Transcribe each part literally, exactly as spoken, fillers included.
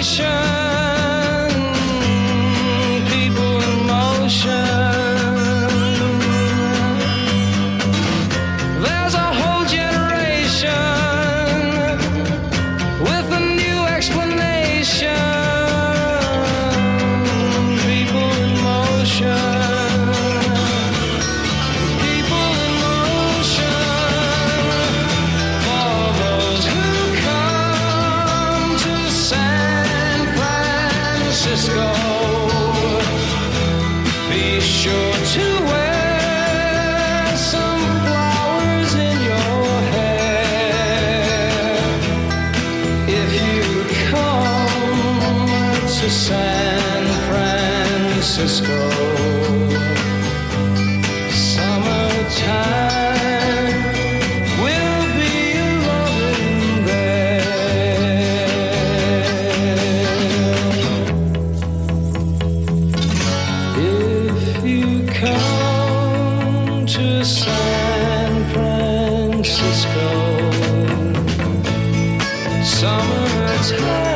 San Francisco, summertime will be loving there. If you come to San Francisco, summertime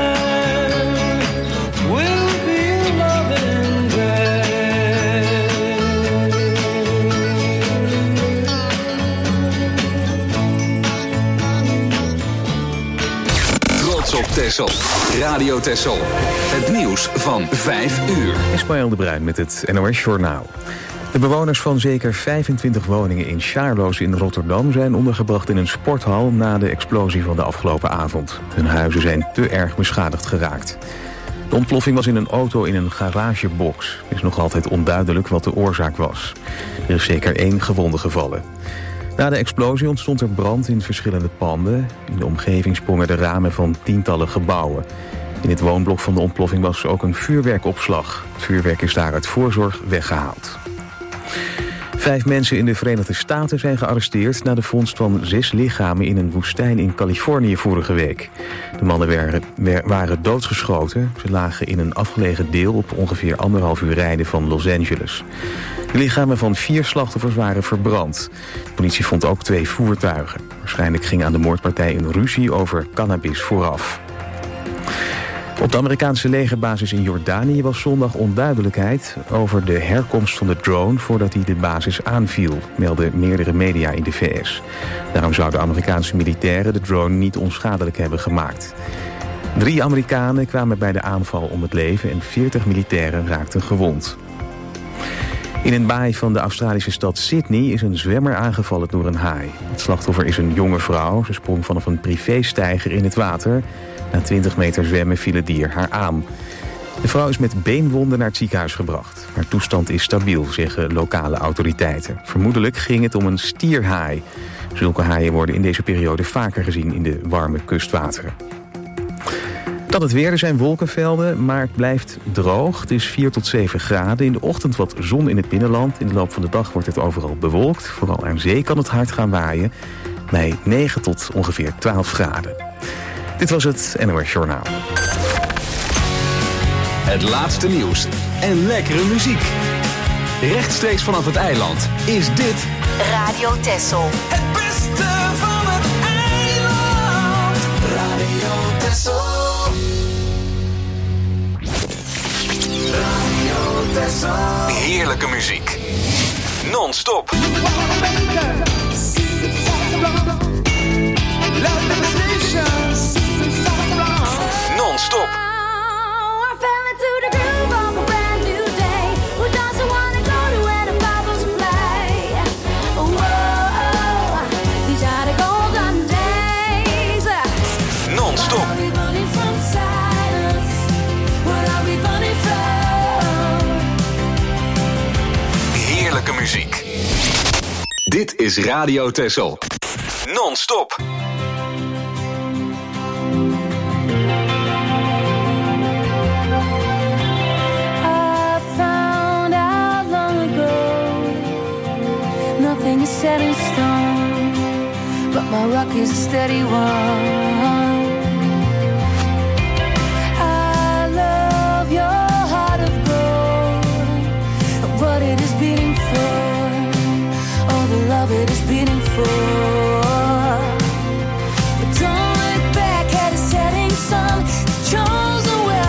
Texel. Radio Texel. Het nieuws van vijf uur. Ismaël de Bruin met het N O S Journaal. De bewoners van zeker vijfentwintig woningen in Sjaarloos in Rotterdam zijn ondergebracht in een sporthal na de explosie van de afgelopen avond. Hun huizen zijn te erg beschadigd geraakt. De ontploffing was in een auto in een garagebox. Het is nog altijd onduidelijk wat de oorzaak was. Er is zeker één gewonde gevallen. Na de explosie ontstond er brand in verschillende panden. In de omgeving sprongen de ramen van tientallen gebouwen. In het woonblok van de ontploffing was ook een vuurwerkopslag. Het vuurwerk is daar uit voorzorg weggehaald. Vijf mensen in de Verenigde Staten zijn gearresteerd na de vondst van zes lichamen in een woestijn in Californië vorige week. De mannen waren, waren doodgeschoten. Ze lagen in een afgelegen deel op ongeveer anderhalf uur rijden van Los Angeles. De lichamen van vier slachtoffers waren verbrand. De politie vond ook twee voertuigen. Waarschijnlijk ging aan de moordpartij een ruzie over cannabis vooraf. Op de Amerikaanse legerbasis in Jordanië was zondag onduidelijkheid over de herkomst van de drone voordat hij de basis aanviel, melden meerdere media in de V S. Daarom zouden Amerikaanse militairen de drone niet onschadelijk hebben gemaakt. Drie Amerikanen kwamen bij de aanval om het leven en veertig militairen raakten gewond. In een baai van de Australische stad Sydney is een zwemmer aangevallen door een haai. Het slachtoffer is een jonge vrouw. Ze sprong vanaf een privégsteiger in het water. Na twintig meter zwemmen viel het dier haar aan. De vrouw is met beenwonden naar het ziekenhuis gebracht. Haar toestand is stabiel, zeggen lokale autoriteiten. Vermoedelijk ging het om een stierhaai. Zulke haaien worden in deze periode vaker gezien in de warme kustwateren. Dan het weer, er zijn wolkenvelden, maar het blijft droog. Het is vier tot zeven graden. In de ochtend wat zon in het binnenland. In de loop van de dag wordt het overal bewolkt. Vooral aan zee kan het hard gaan waaien. Bij negen tot ongeveer twaalf graden. Dit was het N O S Journaal. Het laatste nieuws en lekkere muziek. Rechtstreeks vanaf het eiland is dit Radio Texel. Het beste van het eiland. Radio Texel. Radio Texel. Heerlijke muziek. Non-stop. Non-stop. Non-stop. Heerlijke muziek. Dit is Radio Texel. Non-stop. Nothing is set in stone, but my rock is a steady one. I love your heart of gold, and what it is beating for, all the love it is beating for. But don't look back at the setting sun, the chosen well.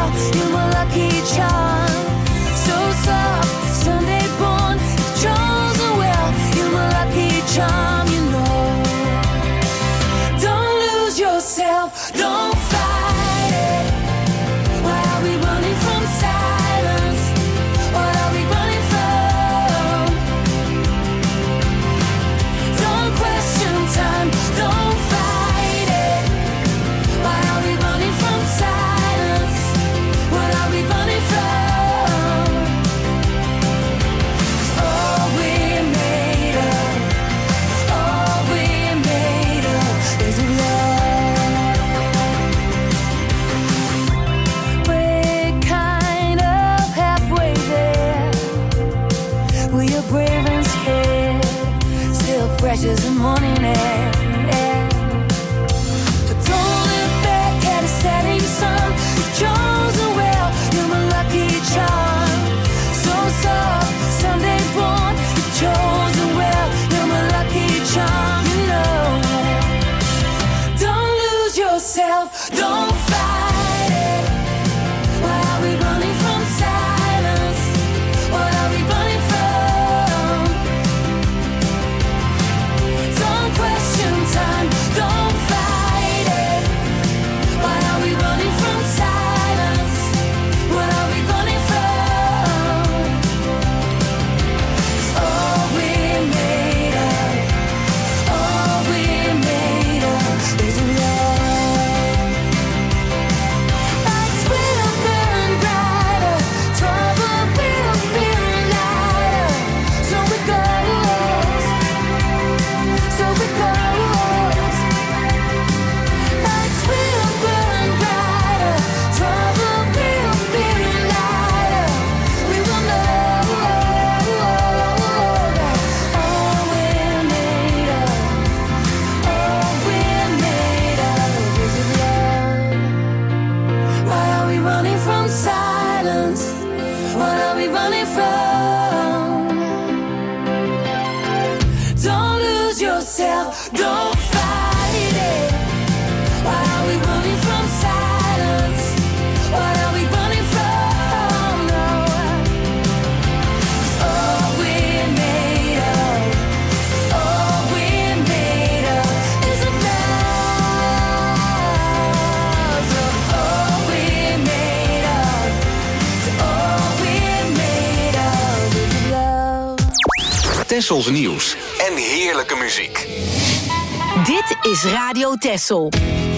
fresh as the morning air. But don't look back at a setting sun. You've chosen well, you're my lucky charm. So soft, someday born. You've chosen well, you're my lucky charm. You know, don't lose yourself, don't fight it. Why are we running from silence? What are we running from? Don't question time, don't fight it. Why are we running from silence? What are we running from? 'Cause all we're made of, all we're made of is love. Lights will burn brighter, trouble will feel lighter. So it goes, so it goes. Lights will burn brighter, trouble will feel lighter. We will know all we're made of, all we're made of is love. Why are we running from silence? What are we running from? Don't lose yourself, don't fight it. Why are we running from silence? What are we running from? No. 'Cause all we're made of, all we're made of is love. So all we're made of, so all we're made of is love. Tessels nieuws en heerlijke muziek. Dit is Radio Tessel.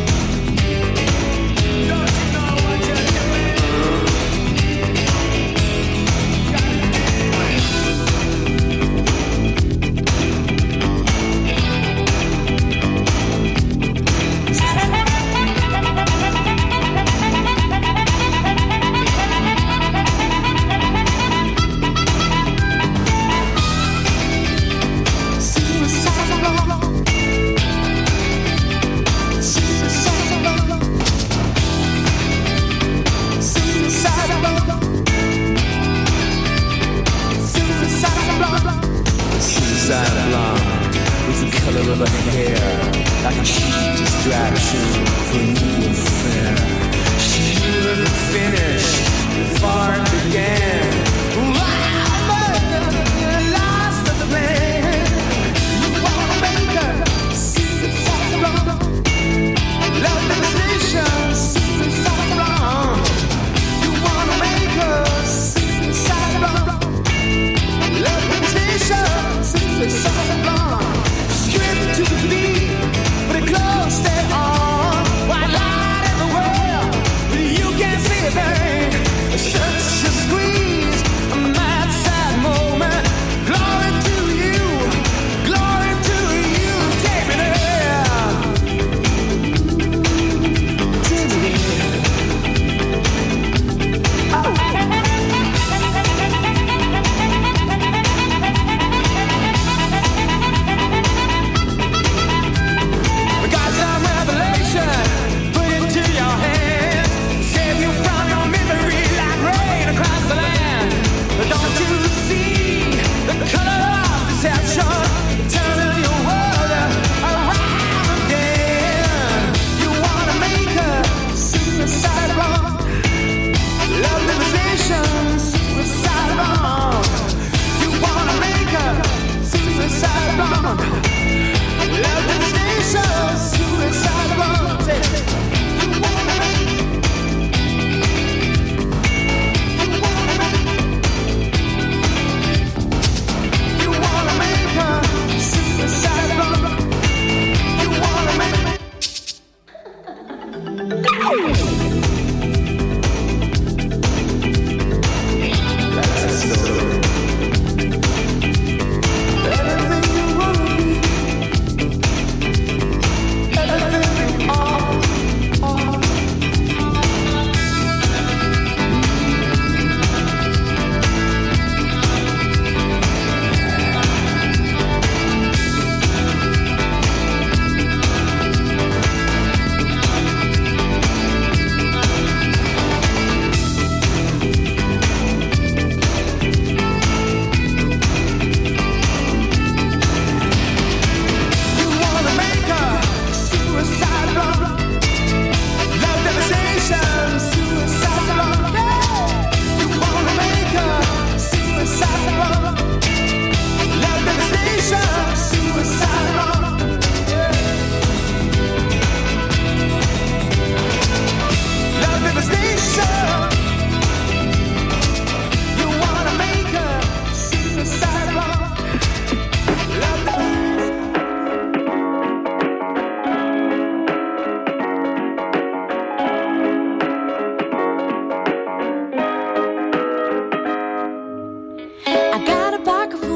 Suicide blonde with the color of her hair, like a cheap distraction for a new affair. She knew the finish before it began. Wow, but lost the plan. You wanna make her suicide blonde, love devastation, suicide blonde. You wanna make her suicide blonde, love devastation, suicide blonde. Stripped to the beat, but it close stay on. White light everywhere,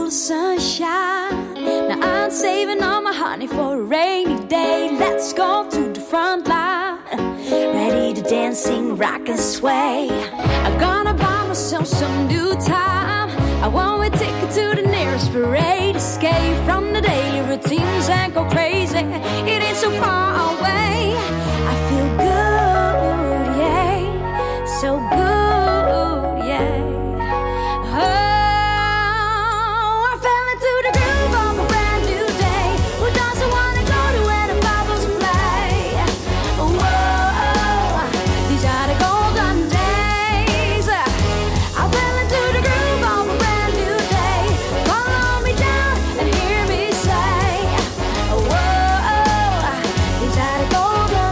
full of sunshine. Now I'm saving all my honey for a rainy day. Let's go to the front line, ready to dance, sing, rock and sway. I'm gonna buy myself some new time. I want a ticket to the nearest parade. Escape from the daily routines and go crazy. It ain't so far away. I feel good, yeah, so good, yeah. Oh, I fell into the groove of a brand new day. Who doesn't wanna go to where the bubbles play? Whoa, these are the golden days. I fell into the groove of a brand new day. Follow me down and hear me say, whoa, these are the golden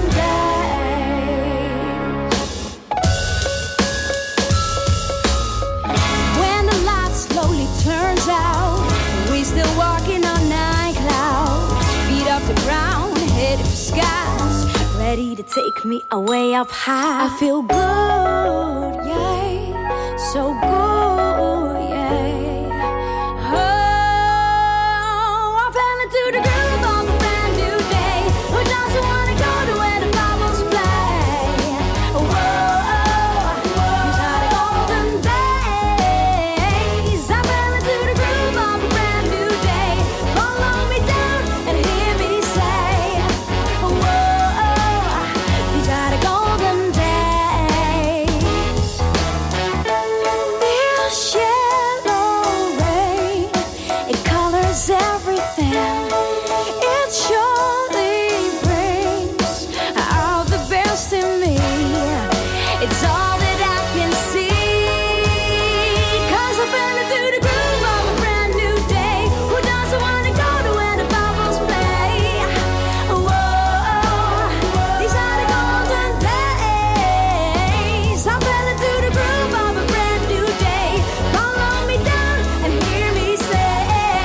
days. When the light slowly turns out, we still walking on nine clouds. Feet off the ground, headed for skies, ready to take me away up high. I feel good, yeah, so good, yeah. Oh, I fell into the groove of a brand new day. Who doesn't wanna go to where the bubbles play? Whoa, these are the golden days. I fell into the groove of a brand new day. Follow me down and hear me say, whoa, these are the golden days. This yellow rain, it colors everything. It surely brings out the best in me. It's all that I can see. 'Cause I fell into the groove of a brand new day. Who doesn't wanna go to where the bubbles play? Whoa, these are the golden days. I fell into the groove of a brand new day. Follow me down and hear me say,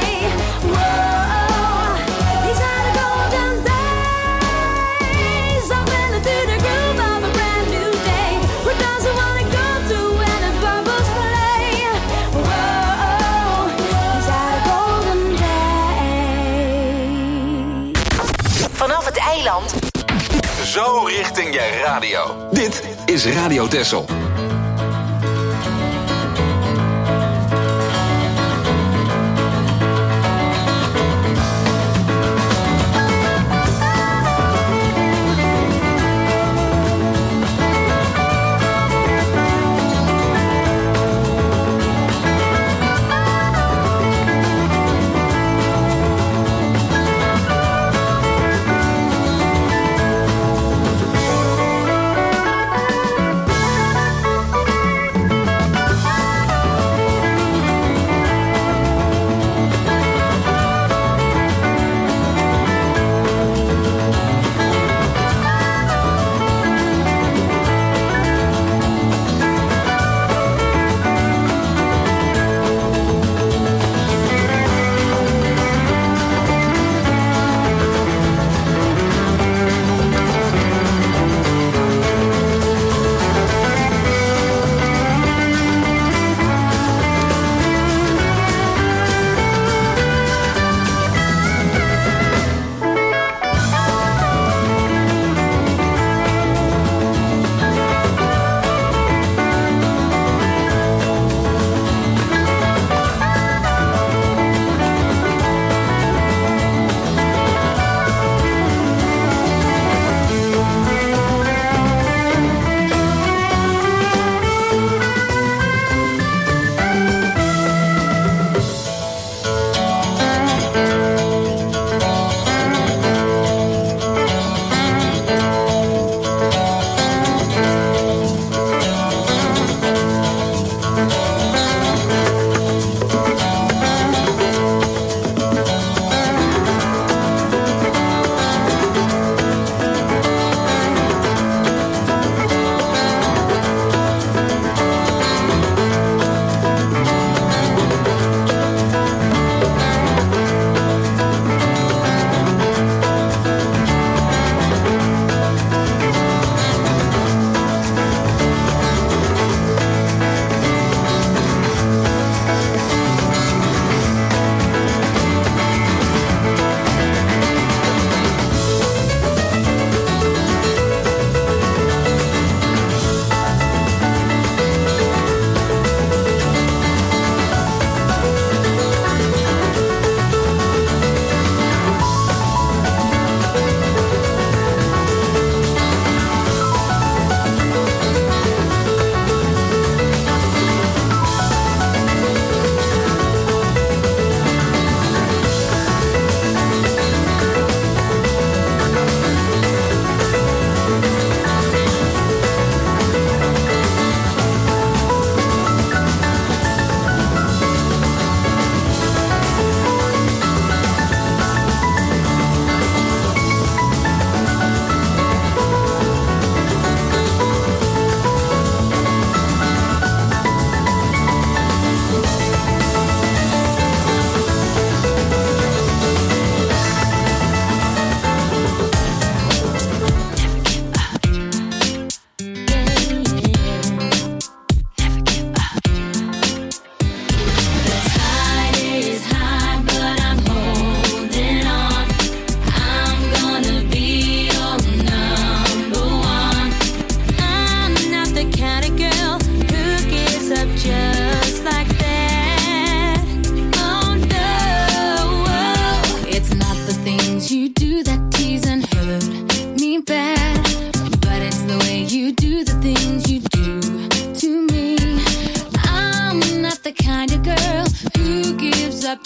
whoa, these are the golden days. I fell into the groove of a brand new day. Who doesn't wanna go to where the bubbles play? Whoa, these are the golden days. Vanaf het eiland. Zo richting je radio. Dit is Radio Texel. I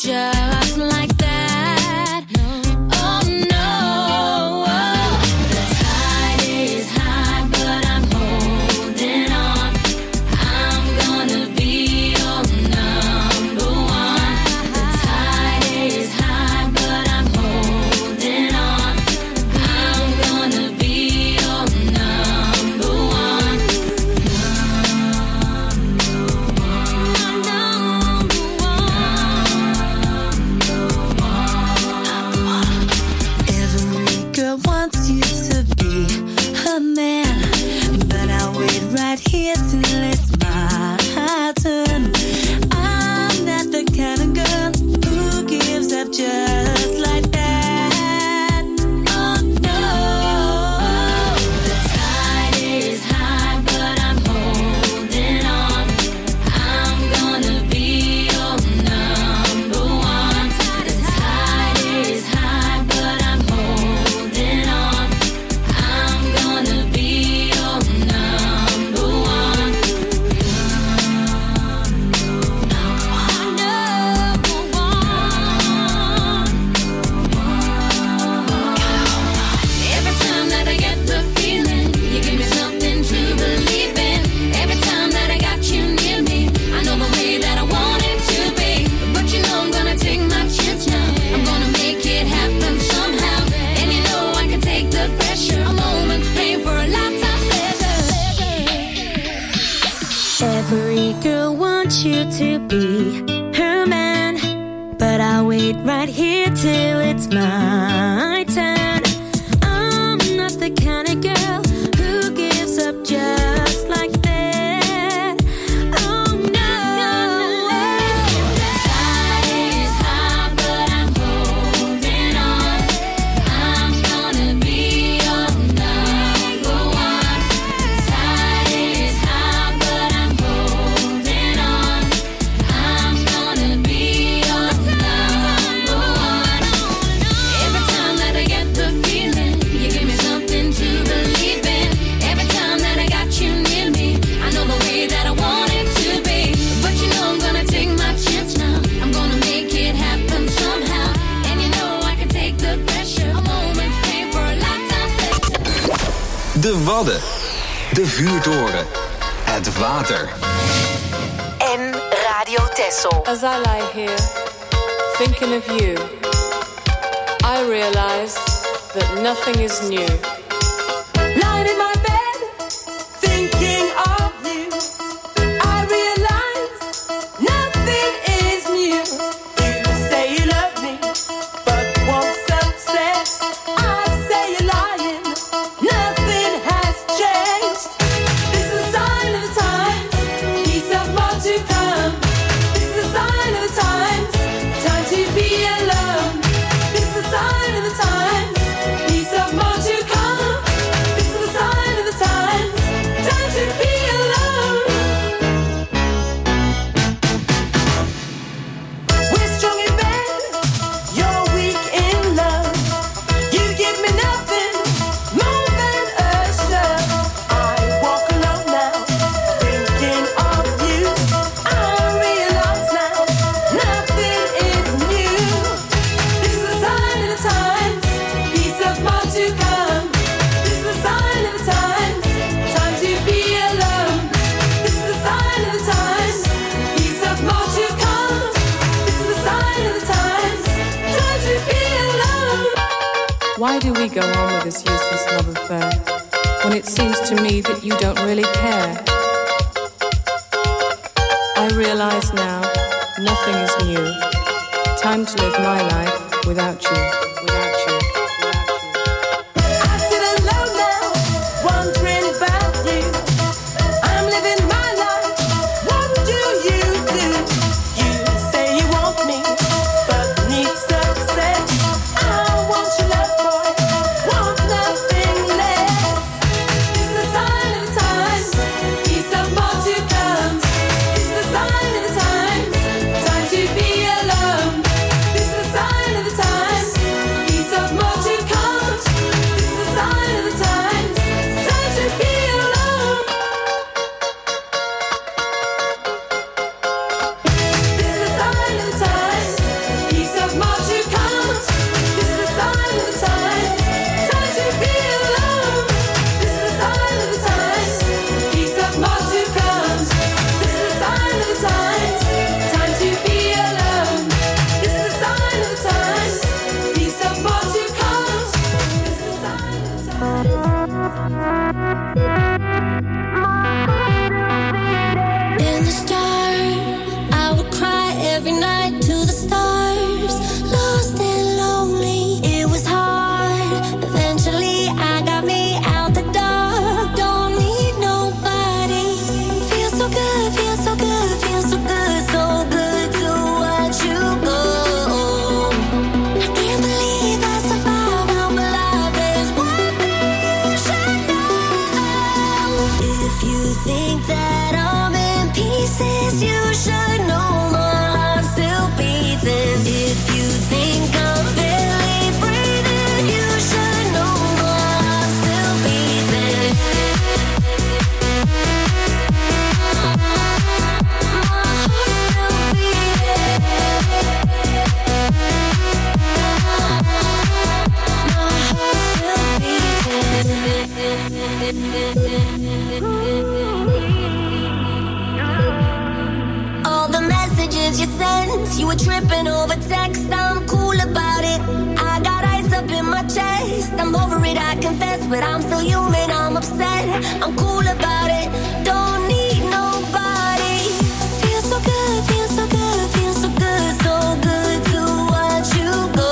just like that. Oh no, the tide is high, but I'm holding on. I'm gonna be your number one. The tide is high, but I'm holding on. I'm gonna be your number one. Every girl wants you to be her man, but I'll wait right here till it's my turn. I'm not the kind of girl who gives up just like that. Oh no, the tide is high, but I'm holding on. I'm gonna be your number one. The tide is high, but I'm holding on. I'm gonna be your number one. Every time that I get the feeling, you give me something to believe in. Every time that I got you near me, I know the way that I want it to be. But you know I'm gonna take my chance now. I'm gonna make it happen somehow. And you know I can take the pressure. A moment's pain for a lifetime pleasure. Every girl wants you to be her man, but I'll wait right here till it's my turn. I'm not the kind of girl who gives up just like that. Oh no, the tide is high, but I'm holding on. I'm gonna be your number one. The tide is high, but I'm holding on. I'm gonna be your number one. Every time that I get the feeling, you give me something to believe in. Every time that I got you near me, I know the way that I want it to be. But you know I'm gonna take my chance now. I'm gonna make it happen somehow. And you know I can take the pressure. A moment's pain for a lifetime pleasure. De Wadden. De Vuurtoren. Het water. En Radio Texel. As I lie here, thinking of you, I realize that nothing is new. Lying in my bed, thinking of you, I realize nothing is new. You say you love me, but want success. I say you're lying, nothing has changed. This is a sign of the times, peace of more to come. This is a sign of the times, time to be alone. This is a sign of the times, peace of more to come. This is a sign of the times, time to be alone. We're strong in bed, you're weak in love. You give me nothing more than a shove. I walk alone now, thinking of you. I realize now, nothing is new. This is a sign of the times, peace of more to come. This is a sign of the times, time to be alone. This is a sign of the times, peace of more to come. This is a sign of the times, time to be alone. Why do we go on with this useless love affair when it seems to me that you don't really care? I realize now nothing is new. Time to live my life without you, without you, without you. I sit alone now, wondering about you. I'm living my life, what do you do? You say you want me, but need success. I want your love, boy, want nothing less. This is a sign of the times, peace of more to come. This is a sign of the times, time to be alone. This is a sign of the times, pieces, you should know my heart still beating. If you think I'm barely breathing, you should know my heart still beating. All the messages you sent, you were tripping over text. I'm cool about it. I got ice up in my chest. I'm over it, I confess, but I'm still human. I'm upset. I'm cool about it. Don't need nobody. Feels so good, feels so good, feels so good, so good to watch you go.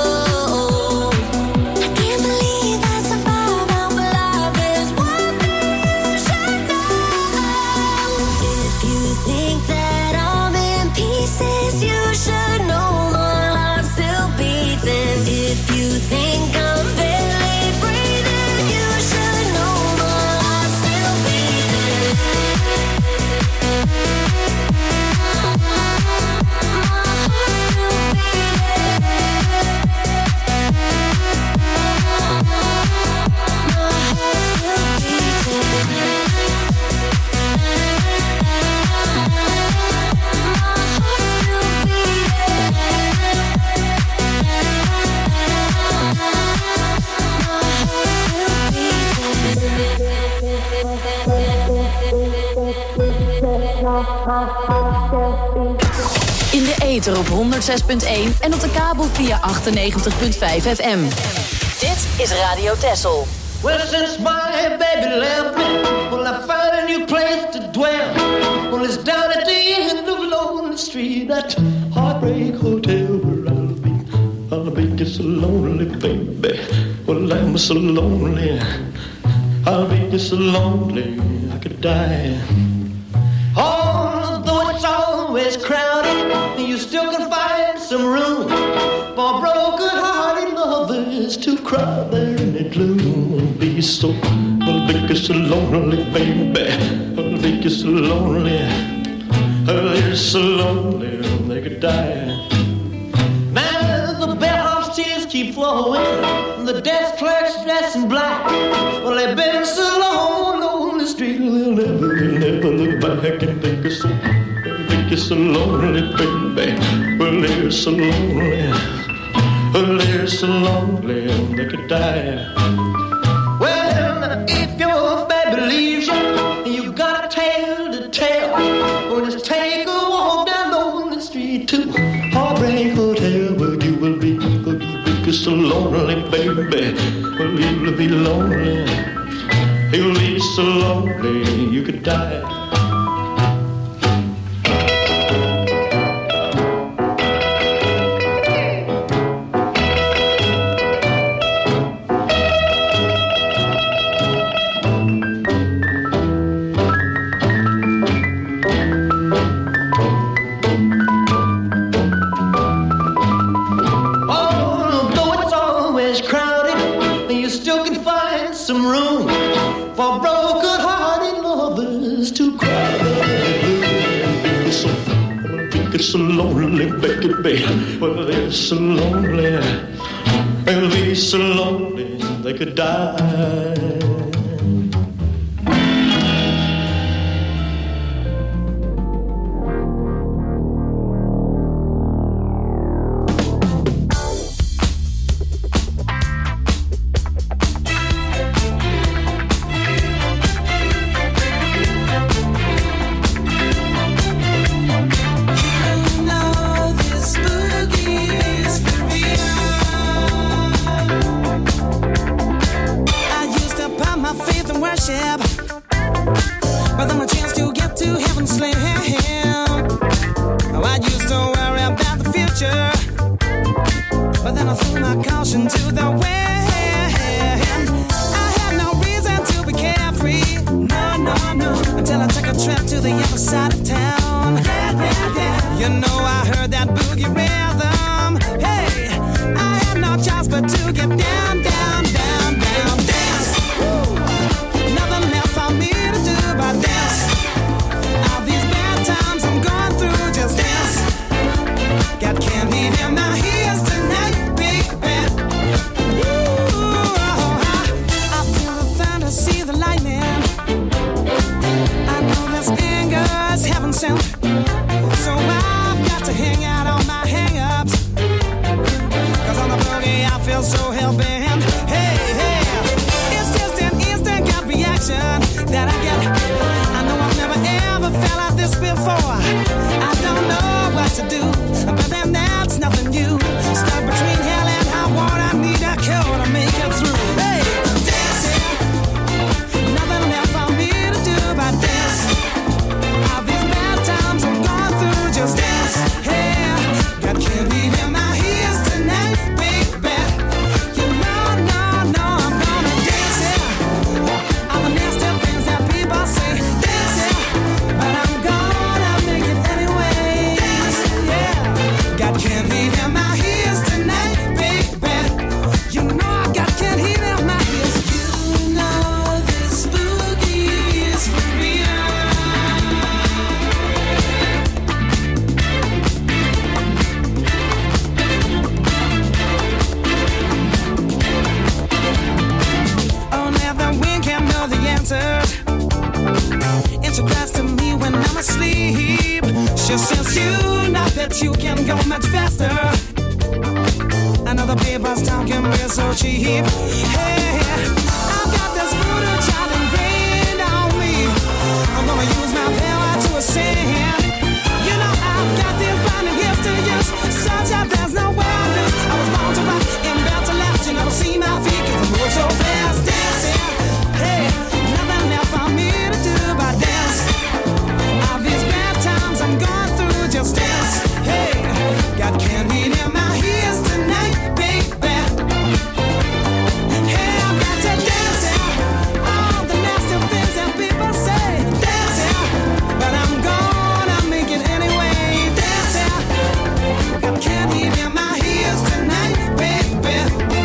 I can't believe I survived. I'm alive. There's one thing you should know. If you think that I'm in pieces, you should know my heart still beating. If you think I'm barely breathing, you should know my heart still beating. In de ether op honderd zes punt één en op de kabel via achtennegentig komma vijf F M. Dit is Radio Texel. Well, since my baby left me, well, I found a new place to dwell. Well, it's down at the end of Lonely Street, that Heartbreak Hotel where I'll be. I'll be just so lonely, baby. Well, I'm so lonely. I'll be just so lonely, I could die. Although it's always crowded, you still can find some room for broken-hearted lovers to cry there in the gloom. Be so, I'll be so lonely, baby. I'll be so lonely. I'll so lonely, they could die. Now the bellhop's tears keep flowing, the desk clerk's dressed in black. Well, they've been so long on the street, they'll never, they'll never look back and think it's so, think it's so lonely, baby. Well, they're so lonely, well, they're so lonely, they could die. Well, if your baby leaves you, you got a tale to tell. Well, just take a walk down Lonely Street to Heartbreak Hotel, where you will be, where you will be so lonely, baby. Well, you'll be lonely, you'll be so lonely, you could die. So lonely, baby. Well, they're so lonely. They'll be so lonely they could die. Nothing left for me to do but dance. All these bad times I'm going through. was heaven sent. So I've got to hang out on my hang-ups. Cause on the boogie I feel so hell-bent. Hey, hey, it's just an instant gut reaction that I get. I know I've never ever felt like this before. I don't know what to do, but then that's nothing new. Stuck between hell and high water, I need a cure to make it through. Hey, dancing, nothing left for me to do but dance. All these bad times I'm going through, just dance. Hey, got candy in my ears tonight, baby. You know, no, no, I'm gonna dance, yeah. All the nasty things that people say, dance, yeah. But I'm gonna make it anyway, dance, yeah. Got candy in my ears tonight, baby. You know I got candy in my ears. You know this boogie is for real. Oh, now the wind can't know the answers. And she cries to me when I'm asleep. She says you know that you can go much faster. Another paper's time can be so cheap. Hey, I've got this voodoo child ingrained on me. I'm gonna use my power to ascend. You know I've got these blinding gifts to use, such that there's no way I lose. I was born to rock and built to last. You never see my feet 'cause I move so fast, dancing. Hey, nothing left for me to do but dance. All these bad times I'm going through, just dance. Hey, got candy in my ears tonight, baby. Hey, I've got to dance, yeah. All the nasty things that people say, dance, yeah. But I'm gonna make it anyway, dance, yeah. Got candy in my ears tonight, baby.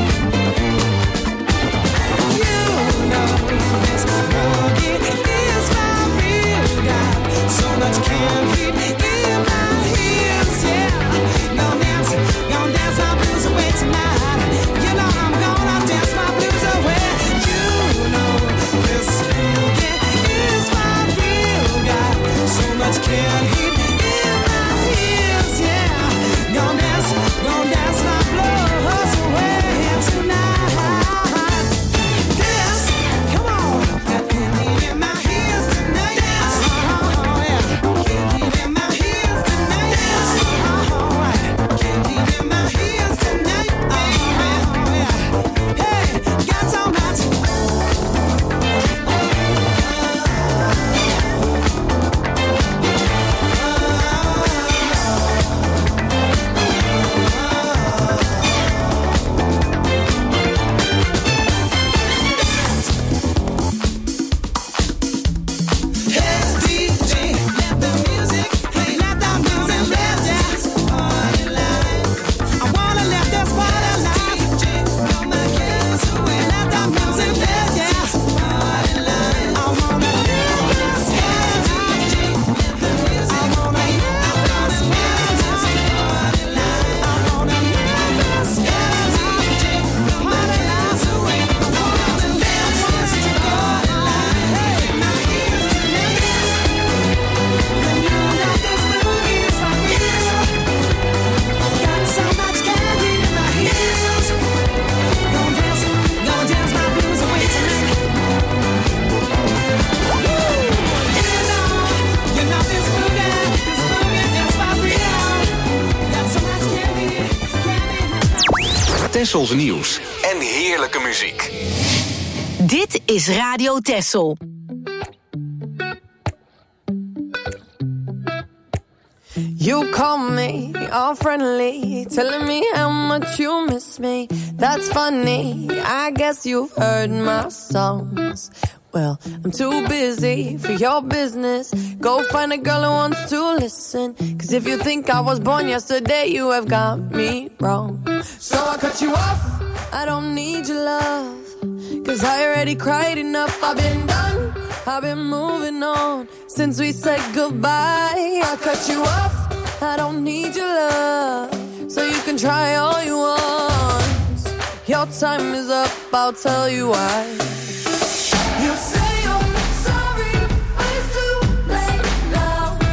You know this boogie is my real guy. So much candy in my ears, yeah. Gonna dance, gonna dance my blues away tonight. You know I'm gonna dance my blues away. You know this boogie is my real guy. So much candy in my ears, yeah. Gonna dance, gonna dance my blues away tonight. Dance, come on. Got candy in my ears tonight. Dance, oh yeah. Candy in my ears tonight. Dance, oh right. Candy in my ears tonight. Oh yeah. Hey, got so much. Hey D J, let the music play, let the music play, dance, party life. I wanna let this party life. D J, blow my cares away, let the music play, dance, party life. I wanna live this party life. I wanna live this party life. I wanna live this party life. Party life away. I wanna live this party life. Hey, my ears tonight. And you know this boogie is for real. Got so much candy in my ears. Gonna dance, gonna dance my blues away tonight. Woo! You know, you know this boogie, this boogie is for real. Got so much candy, candy. Tessels nieuws en heerlijke muziek. Dit is Radio Tessel. You call me all friendly, telling me how much you miss me. That's funny, I guess you've heard my songs. Well, I'm too busy for your business. Go find a girl who wants to listen. Cause if you think I was born yesterday, you have got me wrong. So I cut you off, I don't need your love. Cause I already cried enough, I've been done, I've been moving on. Since we said goodbye, I cut you off, I don't need your love. So you can try all you want. Your time is up, I'll tell you why. You say you're sorry, but it's too late now.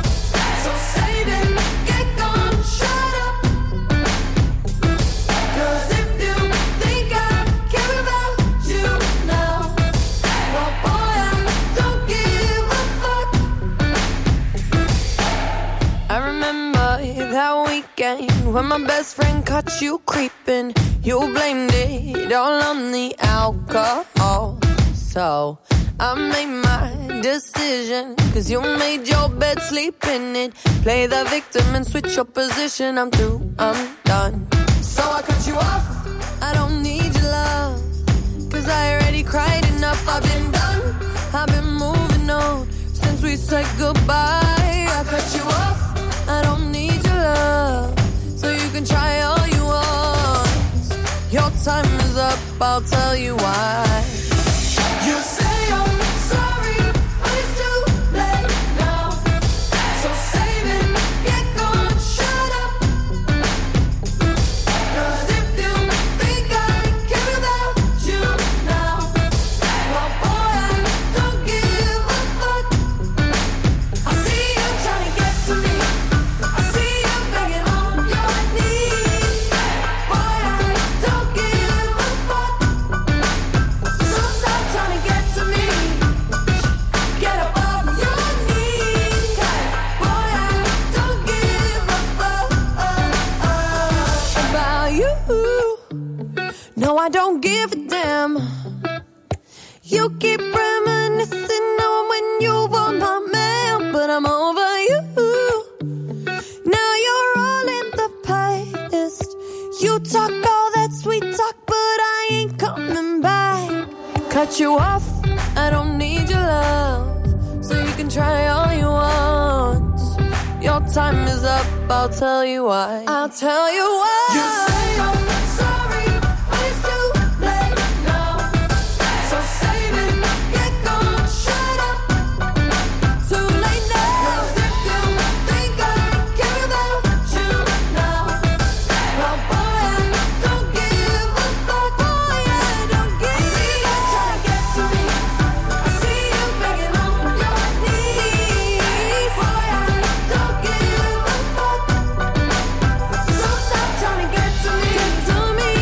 weekend when my best friend caught you creeping. You blamed it all on the alcohol. So I made my decision, cause you made your bed, sleep in it. Play the victim and switch your position. I'm through, I'm done. So I cut you off, I don't need your love, cause I already cried enough. I've been done, I've been moving on since we said goodbye. I cut you off, I don't need your love, so you can try all you want. Your time is up, I'll tell you why. You say I'm sorry, but it's too late now. So save it, get gone, shut up. Cause if you think I care about you now, well boy, I don't give a fuck. I see you trying to get to me, I see you begging on your knees. Boy, I don't give a fuck. So stop trying to get to me, get up off your knees. Cause boy, I don't give a fuck about you. No, I don't give a damn. You keep reminiscing on when you were my man, but I'm over you. Now you're all in the past. You talk all that sweet talk, but I ain't coming back. Cut you off, I don't need your love, so you can try all you want. Your time is up, I'll tell you why. I'll tell you why. You say I'm sorry, but it's too late now. So save it, get gone, shut up. Too late now. Cause if you think I care about you now, well boy, I don't give a fuck. Boy, I don't give a fuck. I see you trying to get to me, I see you begging on your knees. Boy, I don't give a fuck. So stop trying to get to me, get to me.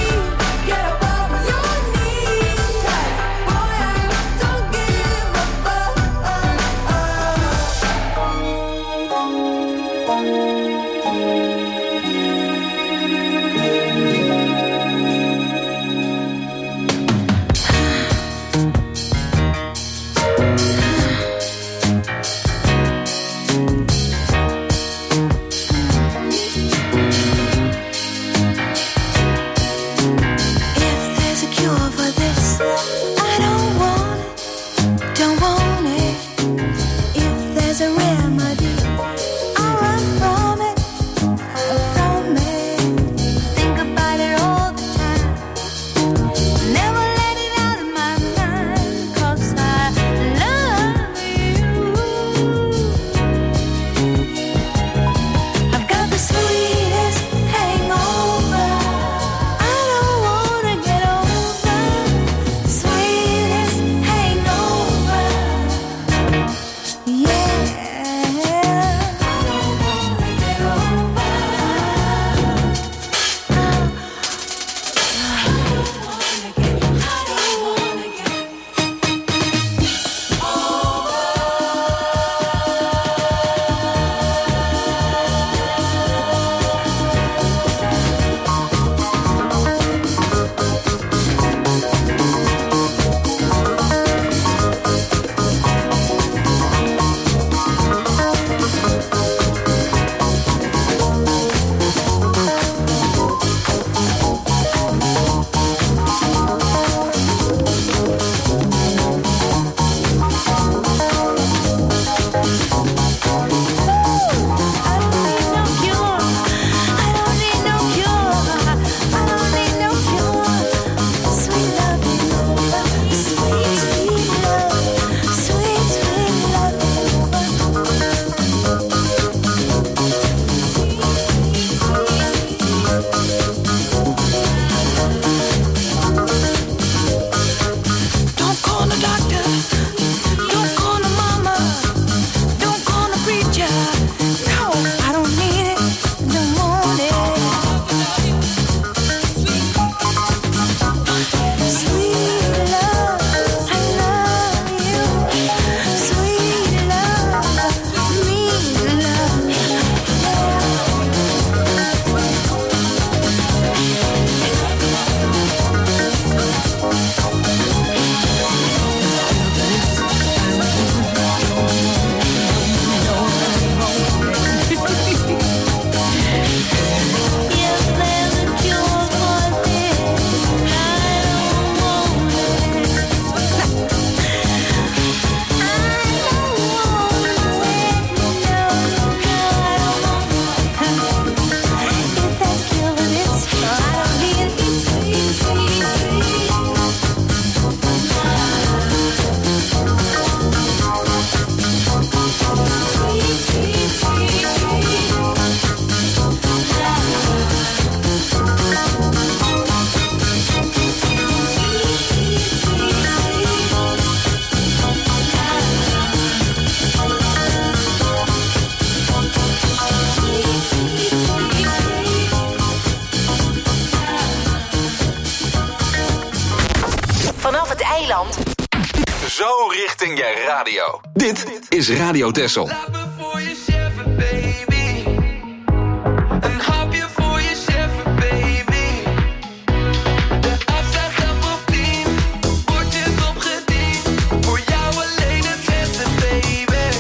zo richting je radio. Dit is Radio Texel. Laat me voor je cheffen, baby. Een hapje voor je cheffen, baby. De afslag staat op tien, bordjes opgediend. Voor jou alleen het beste, baby.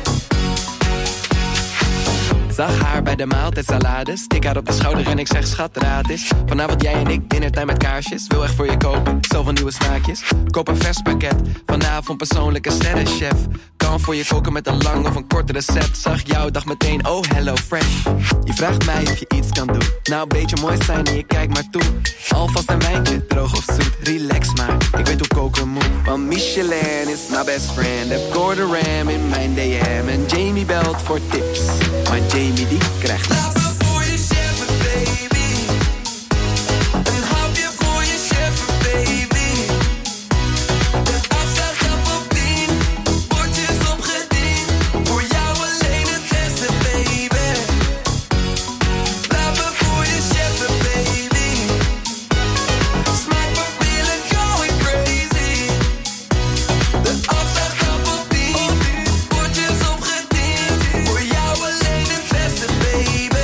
Zag haar bij de maaltijdsalades. Tik haar op de schouder en ik zeg schat, raad is. Vanavond jij en ik, dinnertijd met kaarsjes. Wil echt voor je kopen, zoveel nieuwe smaakjes. Koop een vers pakket, vanavond persoonlijke sterrenchef. Kan voor je koken met een lang of een kort recept. Zag jou, dacht meteen, oh hello fresh. Je vraagt mij of je iets kan doen. Nou, een beetje mooi zijn en je kijkt maar toe. Alvast een wijntje, droog of zoet, relax maar. Ik weet hoe koken moet. Want Michelin is my best friend. Heb Gordon Ram in mijn D M. En Jamie belt voor tips. Maar Jamie die krijgt niets. Laat me voor je cheffen, baby. Een hapje voor je cheffen, baby. De afslag staat op tien, bordjes opgediend. Voor jou alleen het beste, baby. Laat me voor je cheffen, baby. Smaakpapillen going crazy. De afslag staat op tien, bordjes opgediend. Voor jou alleen het beste, baby.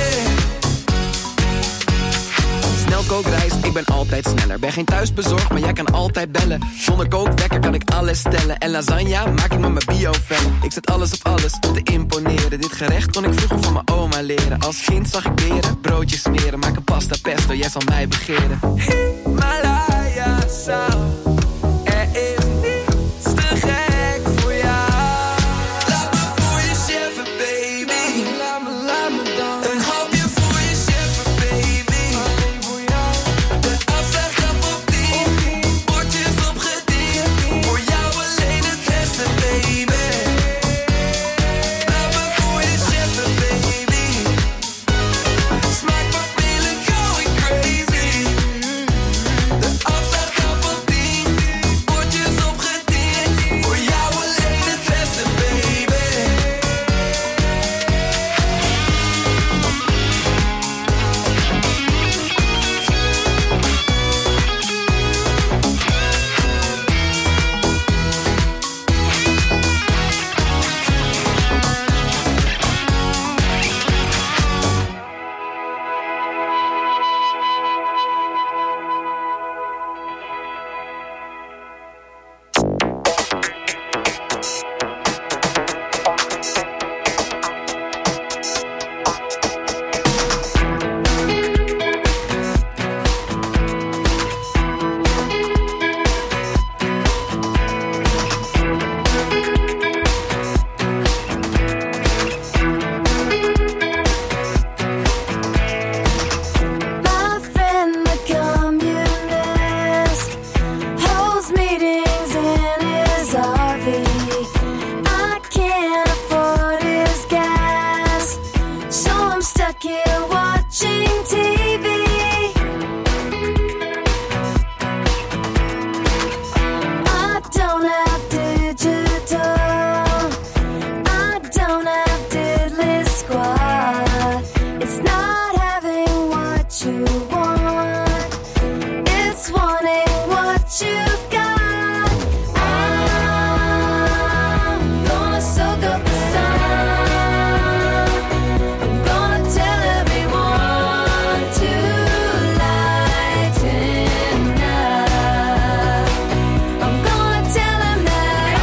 Snel kookrijst, ik ben altijd sneller. Ben geen thuisbezorgd, maar jij kan altijd bellen. Zonder kookwekker kan ik alles stellen. En lasagne maak ik met mijn bio-fan. Ik zet alles op alles om te imponeren. Dit gerecht kon ik vroeger van mijn oma leren. Als kind zag ik beren, broodjes smeren. Maak een pasta pesto, jij zal mij begeren. Himalaya sound. Er is niets te gek voor jou. Laat me voor je cheffen, baby. Laat me, laat me dan. Een hapje voor je cheffen, baby. De afslag staat op tien, bordjes opgediend. Voor jou alleen het beste, baby. Laat me voor je cheffen, baby. Smaakpapillen going crazy. De afslag staat op tien, bordjes opgediend. Voor jou alleen het beste, baby. My friend, the communist, holds meetings in his R V. I can't afford his gas, so I'm stuck here watching T V. I don't have digital, I don't have diddly squad. It's not having what you want, it's wanting what you've got. I'm gonna soak up the sun. I'm gonna tell everyone to lighten up. I'm gonna tell them that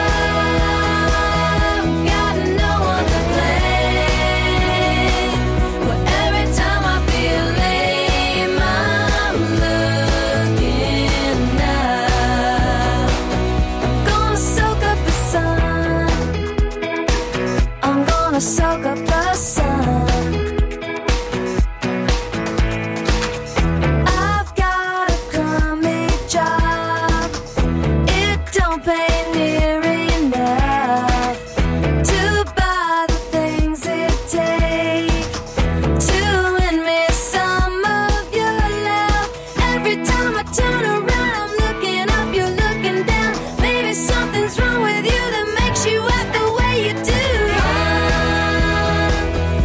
I've got no one to blame. But every time I feel lame, I'm looking up. I'm gonna soak up the sun. I'm gonna soak up the sun. I've got a crummy job. It don't pay near enough to buy the things it takes to win me some of your love. Every time I turn around, I'm looking up, you're looking down. Maybe something's wrong with you that makes you act the way you do. I'm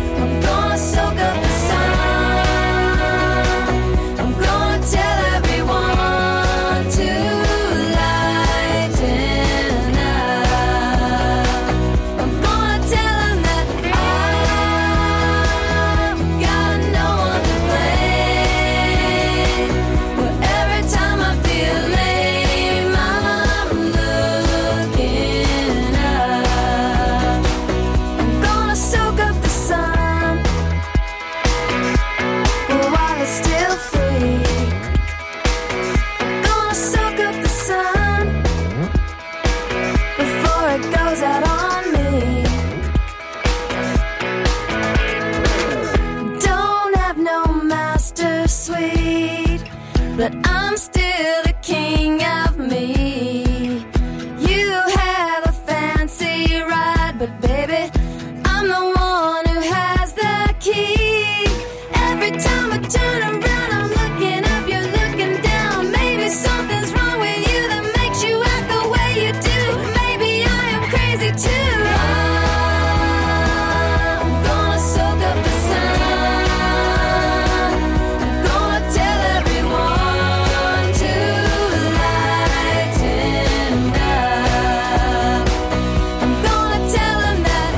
but I'm still the king of me. You have a fancy ride, but baby, I'm the one who has the key. Every time I turn around, I'm looking up, you're looking down. Maybe something's wrong with you that makes you act the way you do. Maybe I am crazy too. I'm gonna soak up the sun. I'm gonna tell everyone to lighten up. I'm gonna tell them that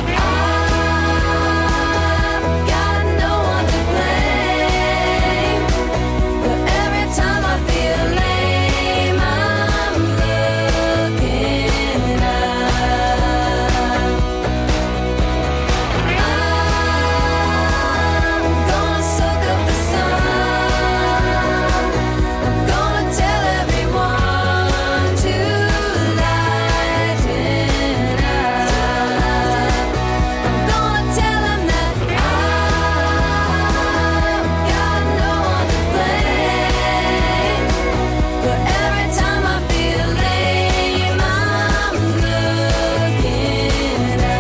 I've got no one to blame. But every time I feel lame, I'm looking up. I'm gonna soak up the sun. I'm gonna tell everyone to lighten up. I'm gonna tell them that I've got no one to blame. But every time I feel lame, I'm looking up.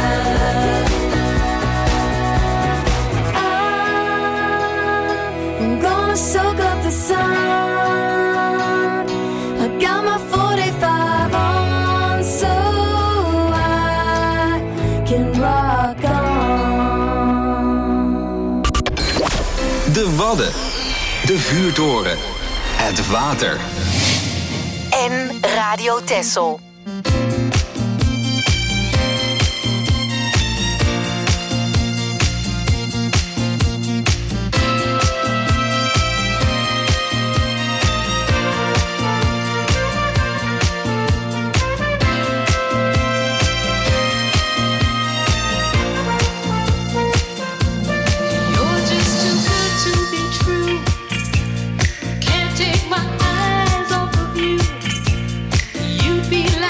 I'm gonna soak up the sun. I got my forty-five on so I can rock on. De Wadden. De vuurtoren. Het water. En Radio Texel. You're just too good to be true. Can't take my eyes off of you. You'd be like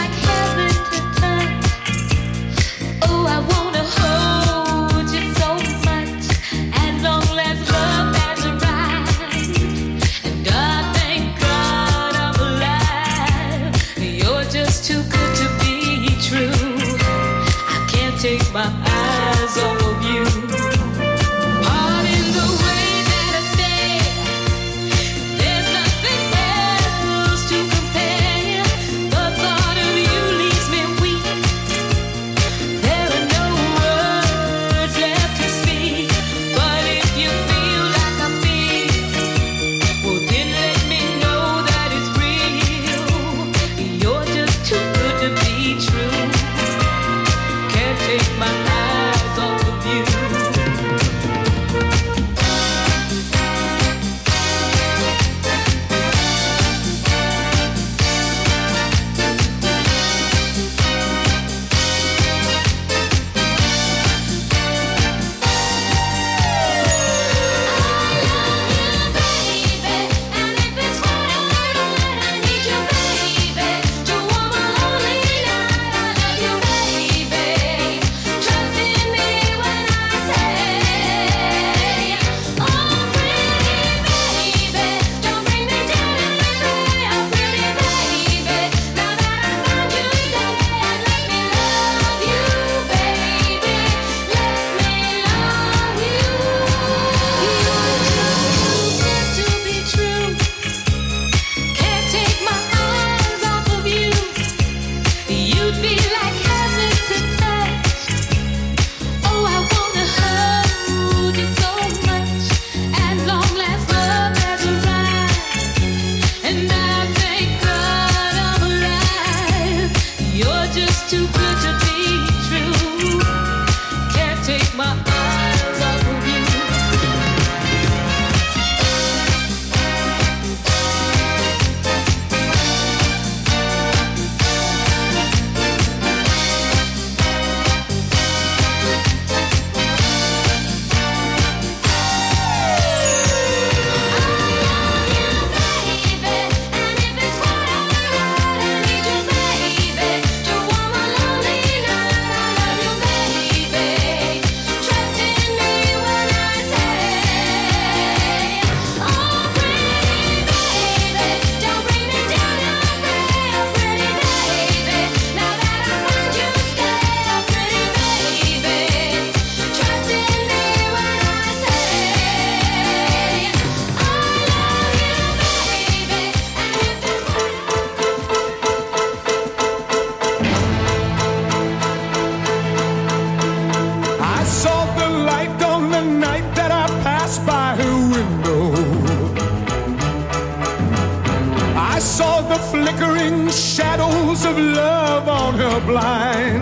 blind.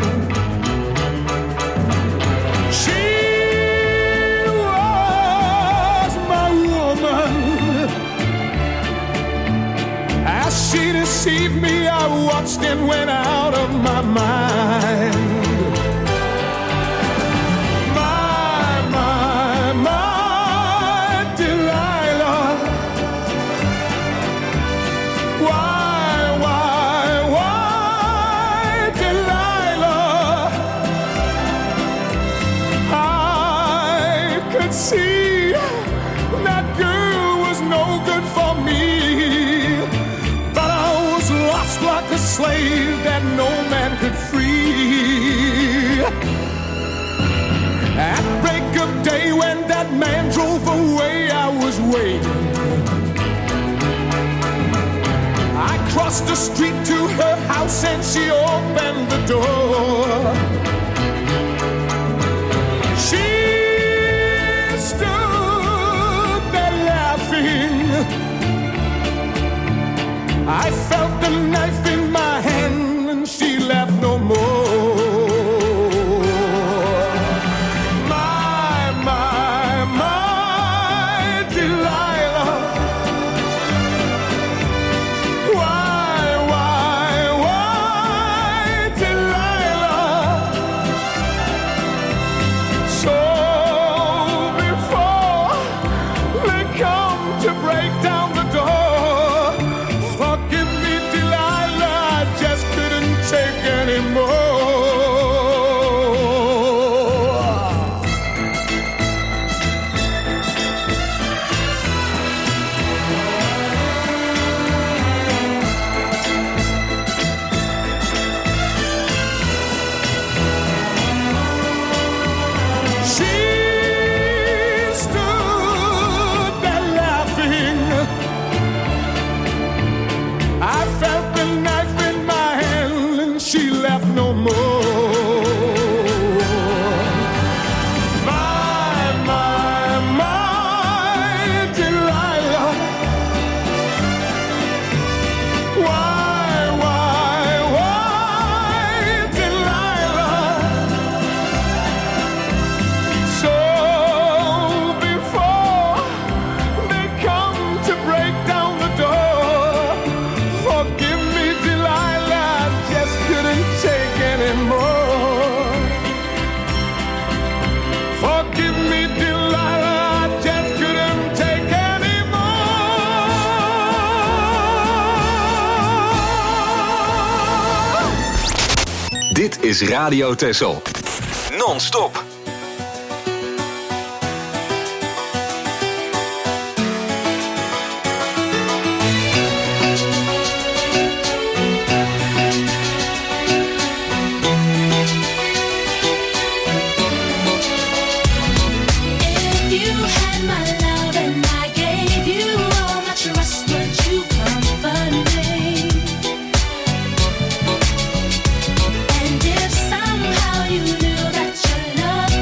She was my woman. As she deceived me, I watched and went out of my mind. See, that girl was no good for me, but I was lost like a slave that no man could free. At break of day when that man drove away, I was waiting. I crossed the street to her house and she opened the door. She stood there laughing. I felt the knife in my hand and she laughed no more. My, my, my Delilah. Why, why, why Delilah? So to break down the door, forgive me, Delilah, I just couldn't take anymore. She stood there laughing. I felt the knife in my hand and she laughed no more. My, my, my Delilah. Why, why, why Delilah? So before they come to break down the door, forgive me, Delilah, I just couldn't take anymore. Forgive me, Delilah, I just couldn't take anymore. Dit is Radio Texel. Non-stop. If you had my love and I gave you all my trust, would you comfort me? And if somehow you knew that your love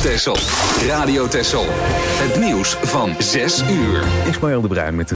Texel. Radio Texel. Het nieuws van zes uur. Ismaël de Bruin met